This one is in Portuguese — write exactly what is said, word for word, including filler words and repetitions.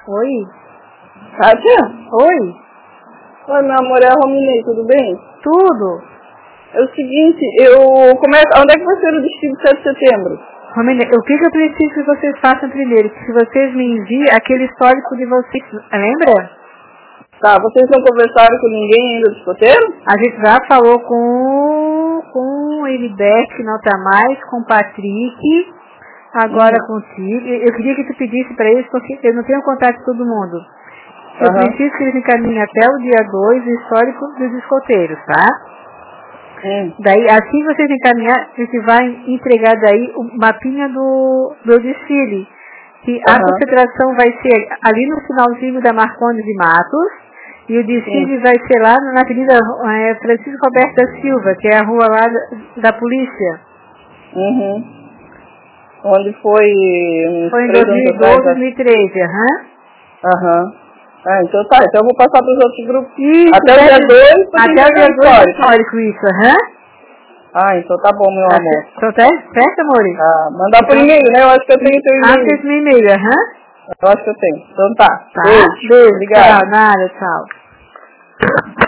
Oi. Kátia? Oi. Oi, meu amor, é a Rominei, tudo bem? Tudo. É o seguinte, eu... Como é, onde é que vai ser o desfile de sete de setembro? Rominei, o que, que eu preciso que vocês façam primeiro? Que se vocês me enviem aquele histórico de vocês, lembra? Tá, vocês não conversaram com ninguém ainda do escoteiro? A gente já falou com, com o Heriberto, que não tá mais, com o Patrick, agora Uhum. contigo. Eu queria que tu pedisse para eles, porque eu não tenho contato com todo mundo. Eu Uhum. preciso que eles encaminhem até o dia dois o histórico dos escoteiros, tá? Hum. Daí, assim que vocês encaminhar, a gente vai entregar daí o mapinha do, do desfile. Que a Uhum. concentração vai ser ali no finalzinho da Marcondes de Matos. E o desfile Sim. vai ser lá na Avenida é, Francisco Roberto da Silva, que é a rua lá da, da polícia. Uhum. Onde foi uns Foi em três dois mil anos e doze, atrás? dois mil e treze, aham. Aham. Ah, então tá, então eu vou passar para os outros grupos. Isso, Até o dia dois, para até o dia dois histórico, isso, aham. Ah, então tá bom, meu Tá amor. certo, então, tá certo, amor? Ah, mandar por e-mail, né? Eu acho que eu tenho teu Ah, e-mail. fez meu e-mail, aham. Eu acho que eu tenho. Então tá. Tá? Beijo. Beijo, Obrigado. tchau, nada, tchau.